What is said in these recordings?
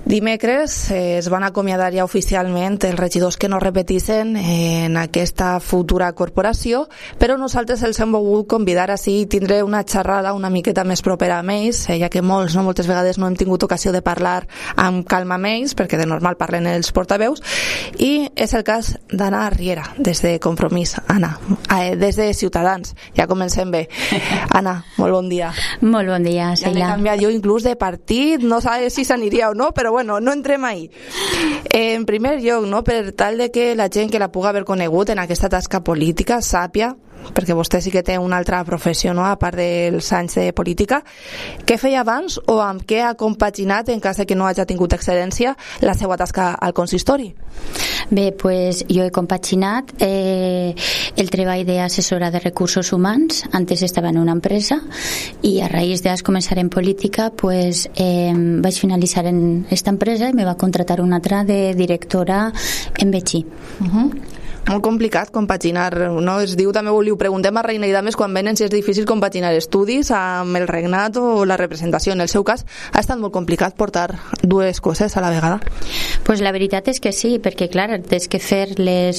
Dimecres es van acomiadar ja oficialment els regidors que no repetissin en aquesta futura corporació, però nosaltres els hem volgut convidar així i tindré una xerrada una miqueta més propera amb ells, ja que moltes vegades no hem tingut ocasió de parlar amb calma amb ells, perquè de normal parlen els portaveus, i és el cas d'Anna Riera, des de Compromís. Anna, des de Ciutadans. Ja comencem bé. Anna, molt bon dia. Molt bon dia, Sheila. Ja l'he canviat jo inclús de partit, no sé si s'aniria o no, però bueno, no entrem ahí. En primer lloc, no, per tal de que la gent que la pugui haver conegut en aquesta tasca política sàpia, perquè vostè sí que té una altra professió, no?, a part dels anys de política, què feia abans o amb què ha compaginat, en cas de que no hagi tingut excedència, la seva tasca al consistori? Bé, pues jo he compaginat el treball d'assessora de recursos humans. Antes estava en una empresa i a raïs de començar en política pues, vaig finalitzar en esta empresa i me va contratar una altra de directora en Betxí. Molt complicat compaginar, no? Es diu, també li ho preguntem a Reina i Dames quan venen si és difícil compaginar estudis amb el regnat o la representació. En el seu cas ha estat molt complicat portar dues coses a la vegada. Pues la veritat és que sí, perquè clar, tens que fer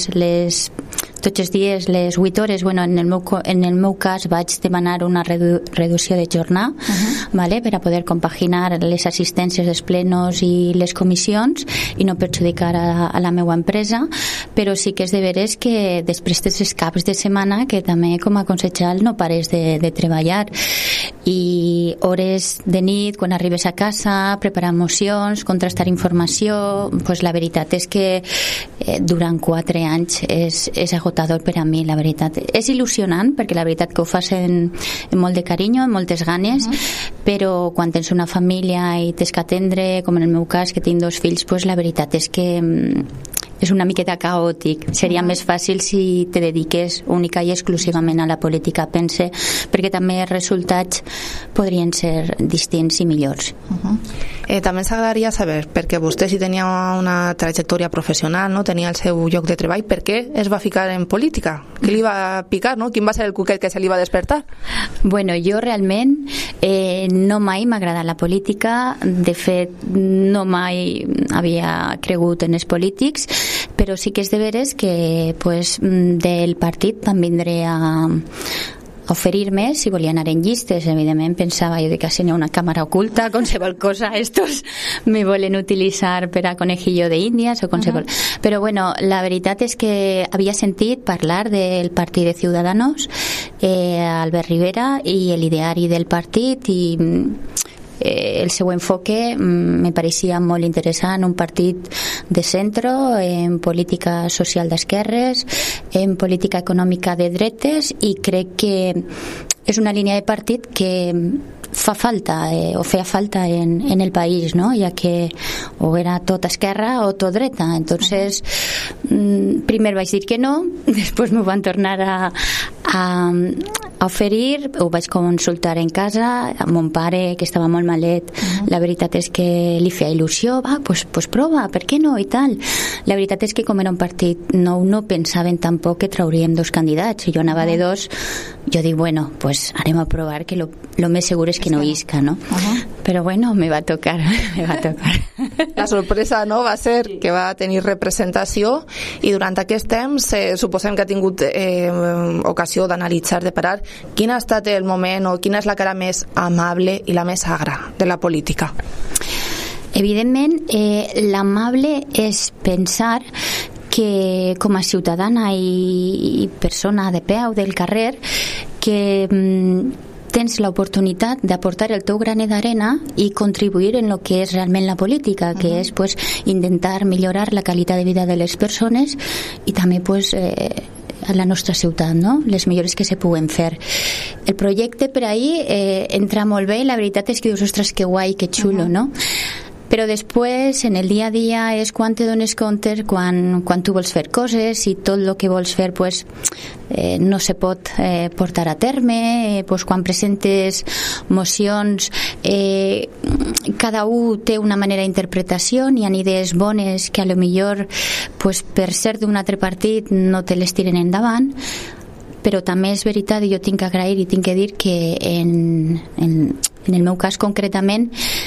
tots els dies les 8 hores. Bueno, en el meu cas vaig demanar una reducció de jornada, vale, per a poder compaginar les assistències dels plenos i les comissions i no perjudicar a la meva empresa, però sí que és de veres que després dels caps de setmana que també com a consellera no pares de treballar i hores de nit quan arribes a casa, preparar mocions, contrastar informació. Pues la veritat és que durant 4 anys és agotador per a mi, la veritat. És il·lusionant perquè la veritat que ho fas en molt de carinyo, amb moltes ganes, però quan tens una família i tens que atendre, com en el meu cas que tinc 2 fills, pues la veritat és que és una miqueta caòtic. Seria més fàcil si te dediques única i exclusivament a la política, pense, perquè també els resultats podrien ser distints i millors. També ens agradaria saber, perquè vostè si tenia una trajectòria professional, no tenia el seu lloc de treball, per què es va ficar en política? Què li va picar, no? Quin va ser el cuquet que se li va despertar? Bueno, jo realment no mai m'ha agradat la política. De fet, no mai havia cregut en els polítics, però sí que és de veres que pues, del partit van vindre a oferir-me si volia anar en llistes. Evidentment pensava jo que si n'hi ha una càmera oculta, qualsevol cosa, estos me volen utilitzar per a conejillo de Indias o qualsevol. Però bueno, la veritat és que havia sentit parlar del partit de Ciudadanos, Albert Rivera, i l'ideari del partit i el seu enfoque me pareixia molt interessant, un partit de centre en política social d'esquerres, en política econòmica de dretes, i crec que és una línia de partit que fa falta o feia falta en el país, ¿no? Ya que o era tot esquerra o tot dreta. Entonces primer vaig dir que no, després m'ho van tornar a oferir, ho vaig consultar en casa amb mon pare que estava molt malet. La veritat és que li feia il·lusió, pues prova, per què no, i tal. La veritat és que com era un partit nou no pensaven tampoc que trauríem 2 candidats, i jo anava de 2. Jo dic, bueno, pues anem a provar, que lo més segur és que no isca, no? Però bueno, me va tocar. La sorpresa, no?, va ser que va tenir representació, i durant aquest temps suposem que ha tingut ocasió d'analitzar, de parar, quin ha estat el moment o quina és la cara més amable i la més agra de la política? Evidentment, l'amable és pensar que com a ciutadana i persona de peu del carrer que tens l'oportunitat d'aportar el teu granet d'arena i contribuir en el que és realment la política, que és pues, intentar millorar la qualitat de vida de les persones i també pues, a la nostra ciutat, no? Les millores que se puguen fer. El projecte per ahir entra molt bé, la veritat és que dius, ostres, que guai, que xulo, no? Però després, en el dia a dia, és quan te dones compte quan tu vols fer coses i tot el que vols fer pues, no se pot portar a terme. Pues, quan presentes mocions, cada un té una manera d'interpretació, hi ha idees bones que a lo millor pues, per ser d'un altre partit no te les tiren endavant, però també és veritat, i jo tinc que agrair i tinc que dir que en el meu cas concretament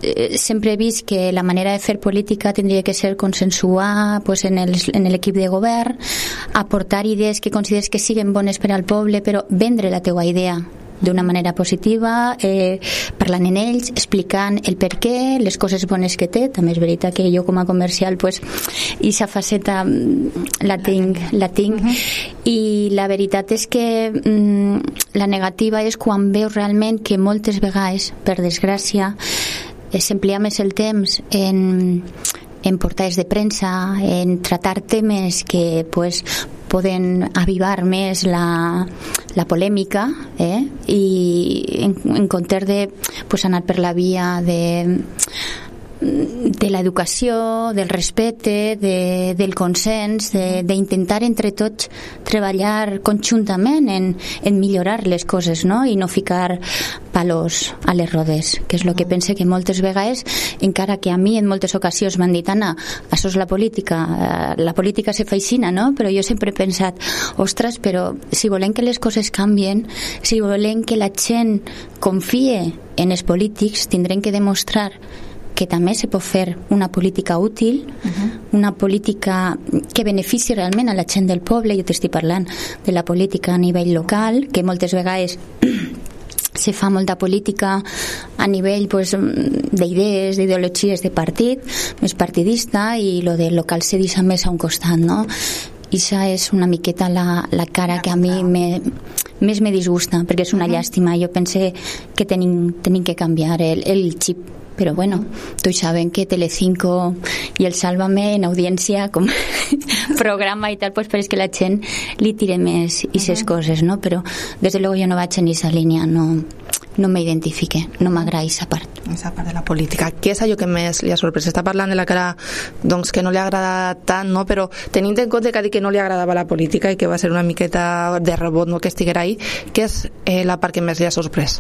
sempre he vist que la manera de fer política tindria que ser consensuar pues, en l'equip de govern, aportar idees que consideres que siguen bones per al poble, però vendre la teua idea d'una manera positiva, parlant en ells, explicant el per què, les coses bones que té. També és veritat que jo com a comercial pues, aquesta faceta la tinc. I la veritat és que la negativa és quan veus realment que moltes vegades, per desgràcia, s'emplia més el temps en portades de premsa, en tratar temes que pues, poden avivar més la polèmica i en comptes de pues, anar per la via de l'educació, del respecte, del consens, d'intentar entre tots treballar conjuntament en millorar les coses, no? I no ficar palos a les rodes, que és el que pense que moltes vegades, encara que a mi en moltes ocasions m'han dit, Anna, això és la política se fa aixina, no? Però jo sempre he pensat, ostres, però si volem que les coses canvien, si volem que la gent confie en els polítics, tindrem que demostrar que també se pot fer una política útil, una política que benefici realment a la gent del poble. Jo t'estic parlant de la política a nivell local, que moltes vegades se fa molta política a nivell pues, d'idees, d'ideologies de partit, més partidista, i lo del local se deixa més a un costat, no? I això és una miqueta la cara que a mi més me disgusta, perquè és una llàstima. Jo pense que tenim que canviar el xip. Però bueno, tots saben que Telecinco i el Sálvame en audiència com programa i tal, pues, però és que la gent li tira més i ses coses, no? Però des de luego jo no vaig en aquesta línia, no m'identifique, no m'agrada aquesta part. Aquesta part de la política. Què és allò que més li ha sorprès? Està parlant de la cara doncs, que no li agrada tant, no? Però tenint en compte que ha dit que no li agradava la política i que va ser una miqueta de rebot, no?, que estiguera ahí, què és la part que més li ha sorprès?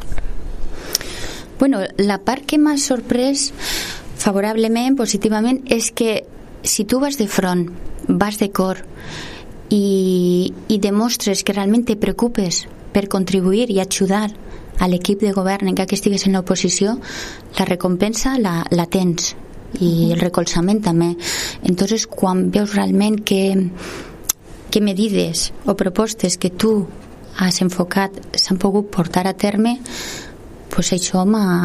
Bueno, la part que m'ha sorprès favorablement, positivament, és que si tu vas de front, vas de cor i demostres que realment te preocupes per contribuir i ajudar a l'equip de govern encara que estigues en l'oposició, la recompensa la tens i el recolzament també. Entonces, quan veus realment que medides o propostes que tu has enfocat s'han pogut portar a terme, pues això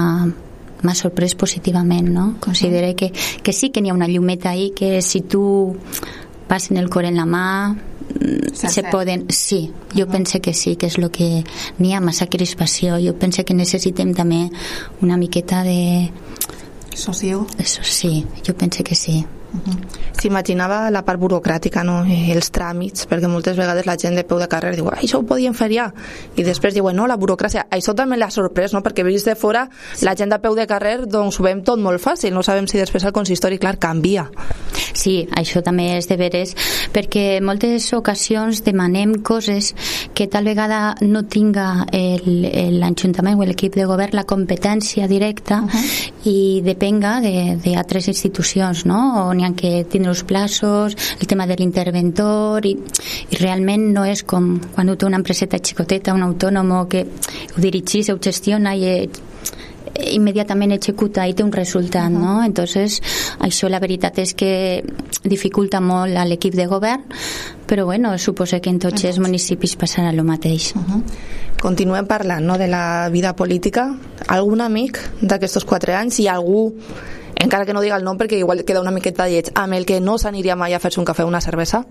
m'ha sorprès positivament, no? Considero que sí que n'hi ha una llumeta ahí, que si tu vas en el cor en la mà se poden... Sí, jo pense que sí, que és el que n'hi ha massa crispació. Jo pense que necessitem també una miqueta de... Sossiego? Sí, jo pense que sí. S'imaginava la part burocràtica, no? Els tràmits, perquè moltes vegades la gent de peu de carrer diu, això ho podien fer ja, i després diuen, no, la burocràcia, això també l'ha sorprès, no? Perquè vist de fora, la gent de peu de carrer doncs ho veiem tot molt fàcil, no sabem si després el consistori, clar, canvia. Sí, això també és de veres, perquè moltes ocasions demanem coses que tal vegada no tinga l'Ajuntament o l'equip de govern la competència directa i depenga d'altres institucions, no? On hi ha que tindre els plaços, el tema de l'interventor i realment no és com quan té una empreseta xicoteta, un autònom que ho dirigís, ho gestiona i immediatament executa i té un resultat, no? Entonces, això la veritat és que dificulta molt a l'equip de govern, però bueno, suposo que en tots els municipis passarà el mateix. Continuem parlant, no?, de la vida política. Algun amic d'aquests 4 anys, i algú, encara que no diga el nom perquè igual queda una miqueta lleig, amb el que no s'aniria mai a fer-se un cafè o una cervesa?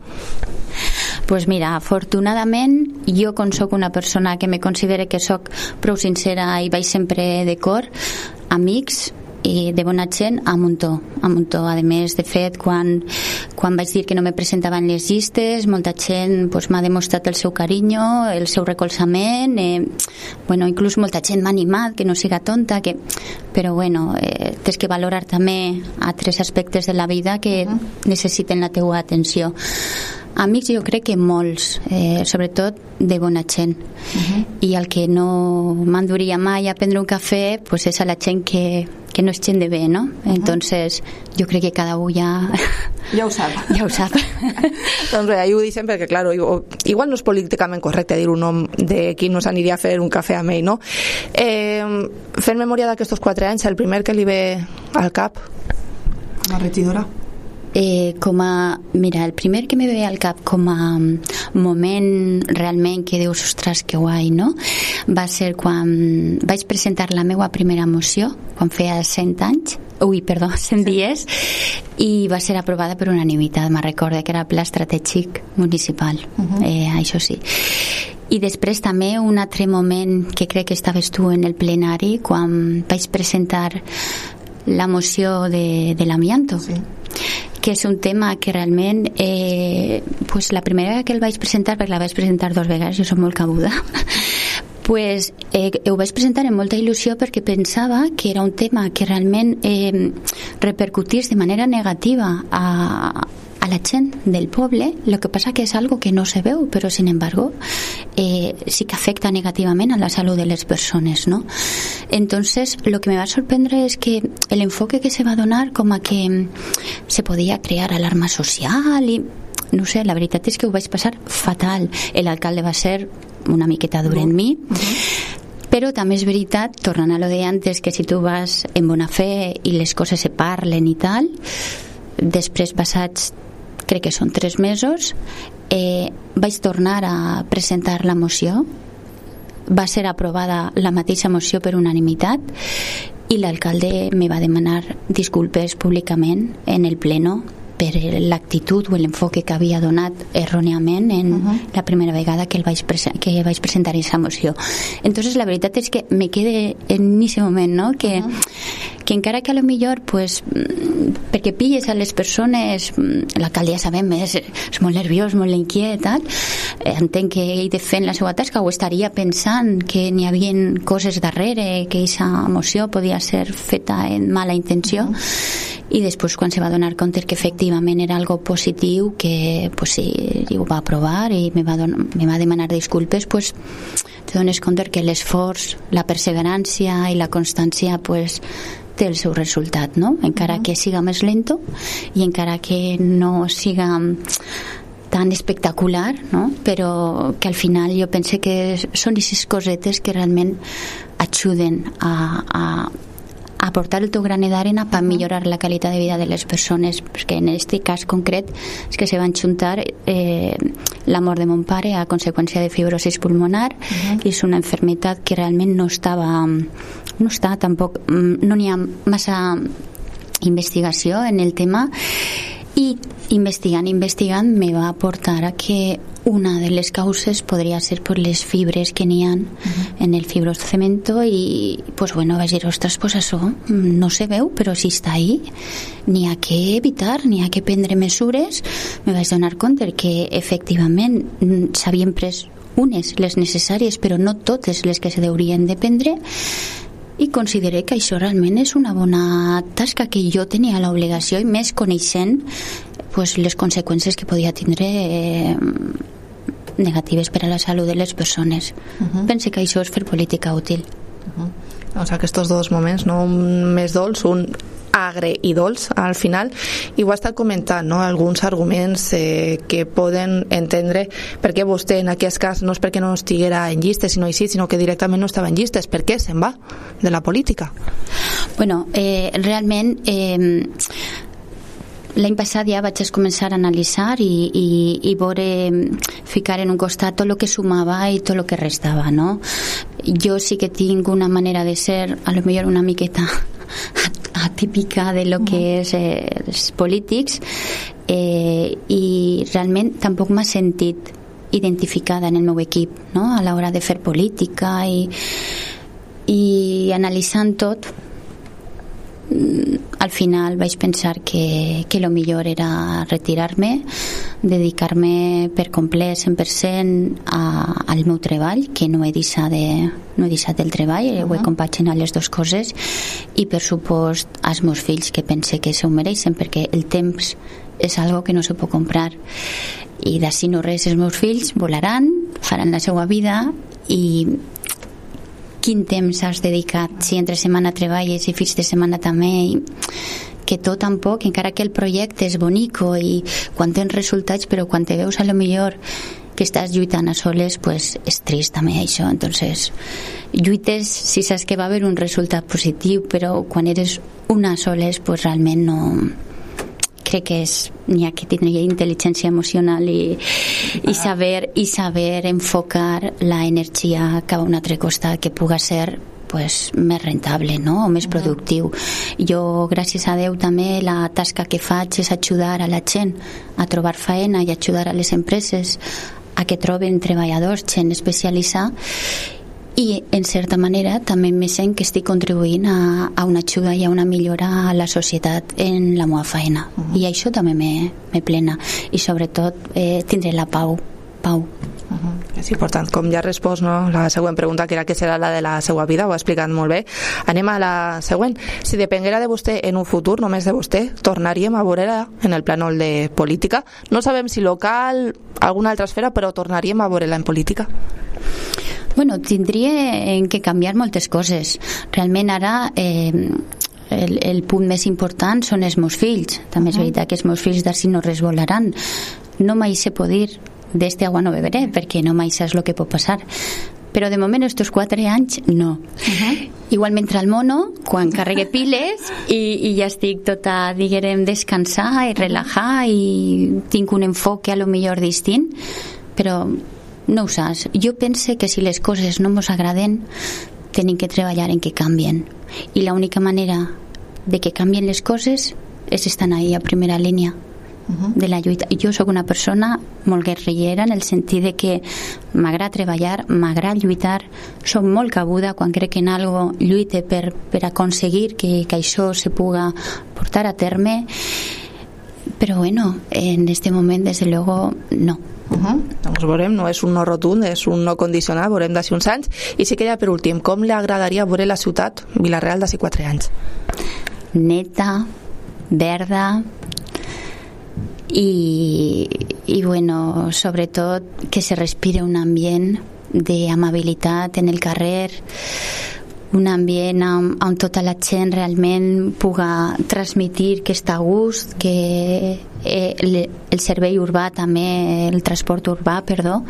Pues mira, afortunadament jo com soc una persona que me considere que soc prou sincera i vaig sempre de cor, amics i de bona gent a muntó. A més, de fet, quan vaig dir que no me presentava en les llistes, molta gent pues, m'ha demostrat el seu carinyo, el seu recolzament, bueno, inclús molta gent m'ha animat que no siga tonta, però bueno, tens que valorar també altres aspectes de la vida que necessiten la teua atenció. Amics jo crec que molts, sobretot de bona gent. I el que no m'enduria mai a prendre un cafè pues és a la gent que no és gent de bé, no? Entonces jo crec que cada un ja ho sap. Ja ho sap. Doncs bé, ho dicen perquè, claro, igual no és políticament correcte dir un nom de qui no s'aniria a fer un cafè amb ell, no? Fent memòria d'aquests 4 anys, el primer que li ve al cap com a regidora? Mira, el primer que me ve al cap com a moment realment que dius, ostres, que guai, no? Va ser quan vaig presentar la meva primera moció, quan feia 100 dies, i va ser aprovada per unanimitat. Me'n recordo que era el pla estratègic municipal, això sí. I després també un altre moment que crec que estaves tu en el plenari, quan vaig presentar la moció de l'amianto. Sí. Que és un tema que realment pues la primera vegada que el vaig presentar, perquè la vaig presentar 2 vegades, jo soc molt cabuda, pues ho vaig presentar amb molta il·lusió perquè pensava que era un tema que realment repercutís de manera negativa a la gent del poble. Lo que pasa que és algo que no se veu, però sin embargo sí que afecta negativament a la salut de les persones, ¿no? Entonces lo que me va a sorprendre es que el enfoque que se va a donar com a que se podia crear alarma social i no sé, la veritat és que ho vaig passar fatal. L'alcalde va ser una miqueta dur en mi, però també és veritat, tornant a lo de antes, que si tu vas en bona fe i les coses se parlen i tal, després passats crec que són 3 mesos vaig tornar a presentar la moció, va ser aprovada la mateixa moció per unanimitat i l'alcalde me va demanar disculpes públicament en el pleno per l'actitud o l'enfoque que havia donat erròniament en la primera vegada que vaig presentar aquesta moció. Entonces la veritat és que me quede en aquest moment, no? Que encara que a lo millor pues, perquè pilles a les persones, l'alcalde ja sabem és molt nerviós, molt inquiet, entenc que ell fent la seva tasca o estaria pensant que n'hi havia coses darrere, que aquesta moció podia ser feta en mala intenció, i després quan se va donar compte que efectivament era algo positiu, que pues sí, ho va aprovar i me va demanar disculpes, pues te dones compte que l'esforç, la perseverància i la constància pues té el seu resultat, no? Encara que siga més lento i encara que no siga tan espectacular, no? Però que al final jo pense que són aquestes cosetes que realment ajuden a aportar el teu granet d'arena per millorar la qualitat de vida de les persones, perquè en aquest cas concret és que se van juntar la mort de mon pare a conseqüència de fibrosis pulmonar, i és una enfermedad que realment no està tampoc, no n'hi ha massa investigació en el tema, i investigant me va portar a que una de les causes podria ser per les fibres que n'hi ha en el fibrocemento, i pues bueno, vaig dir, ostres, pues això no se veu, però si està ahí n'hi ha que evitar, n'hi ha que prendre mesures. Me vaig donar compte que efectivament s'havien pres unes, les necessàries, però no totes les que se deurien de prendre, i consideré que això realment és una bona tasca que jo tenia l'obligació, i més coneixent pues, les conseqüències que podia tindre negatives per a la salut de les persones. Pense que això és fer política útil. Doncs aquests 2 moments, no? Un més dolç, un agre i dolç al final, i ho ha estat comentant, no? Alguns arguments que poden entendre per què vostè en aquest cas no és perquè no estiguera en llistes sinó que directament no estava en llistes. Per què se'n va de la política? Bueno, realment l'any passat ja vaig començar a analitzar i veure, ficar en un costat tot el que sumava i tot el que restava, no? Jo sí que tinc una manera de ser a lo millor una miqueta atípica de lo que és els polítics, i realment tampoc m'ha sentit identificada en el meu equip, no? A l'hora de fer política i analitzant tot, al final vaig pensar que lo millor era retirar-me, dedicar-me per complet 100% al meu treball, que no he deixat el treball, ho he compaginat les 2 coses, i per supost als meus fills, que pense que s'ho mereixen, perquè el temps és algo que no se pot comprar. i d'ací no res els meus fills volaran, faran la seva vida. I quin temps has dedicat, si entre setmana treballes i fins de setmana també, que tot tampoc, encara que el projecte és bonico i quan tens resultats, però quan te veus a lo millor que estàs lluitant a soles, pues és trist també això. Entonces lluites si saps que va haver un resultat positiu, però quan eres una soles, pues realment no. Crec que n'hi ha que tindre intel·ligència emocional i saber enfocar la energia cap a un altre costat que puga ser pues, més rentable, no? O més productiu. Jo, gràcies a Déu, també la tasca que faig és ajudar a la gent a trobar feina i ajudar a les empreses a que troben treballadors, gent especialitzada, i en certa manera també me sent que estic contribuint a una ajuda i a una millora a la societat en la meva feina, i això també me plena, i sobretot tindré la pau. És important, com ja has respost, no? La següent pregunta, que era què serà la de la seva vida, ho ha explicat molt bé. Anem a la següent. Si depenguera de vostè en un futur, només de vostè, tornaríem a veure-la en el plànol de política? No sabem si local, alguna altra esfera, però tornaríem a veure-la en política? Bueno, tindria que canviar moltes coses. Realment ara el punt més important són els meus fills. També és veritat que els meus fills d'ací no res volaran. No mai se pot dir d'este agua no beberé, perquè no mai saps el que pot passar. Però de moment, estos 4 anys, no. Igual mentre al mono, quan carregue piles i ja estic tota, diguem, descansar i relajar i tinc un enfoque a lo millor distint, però no ho saps. Jo pense que si les coses no ens agraden, tenim que treballar en que canvien. I l'única manera de que canvien les coses és estar ahí a primera línia de la lluita. Jo sóc una persona molt guerrillera en el sentit de que m'agrada treballar, m'agrada lluitar, soc molt cabuda quan crec en algo, lluite per aconseguir que això se puga portar a terme, però bueno, en este moment desde luego no. Doncs veurem, no és un no rotund, és un no condicionat, veurem d'ací uns anys. I sí que ja per últim, com li agradaria veure la ciutat Vila-real d'ací 4 anys? Neta, verda i bueno, sobretot que se respire un ambient d'amabilitat en el carrer, un ambient on tota la gent realment puga transmitir que està a gust, que el servei urbà també, el transport urbà, perdó,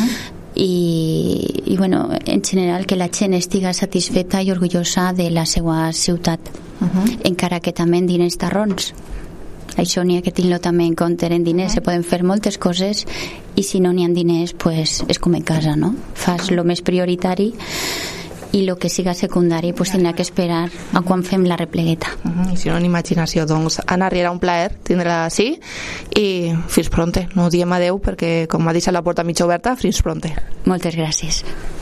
i bueno, en general que la gent estiga satisfeta i orgullosa de la seva ciutat, encara que també en diners tarrons. Això n'hi ha que tenir-lo també en compte. En diners se poden fer moltes coses i si no n'hi ha diners, pues és com en casa, no? Fas lo més prioritari i el que siga secundari pues tindrà que esperar a quan fem la replegueta. I si no, en imaginació. Doncs, Anna Riera, un plaer tindre-la així i fins pronte. No diem adeu perquè, com m'ha deixat la porta mig oberta, fins pronte. Moltes gràcies.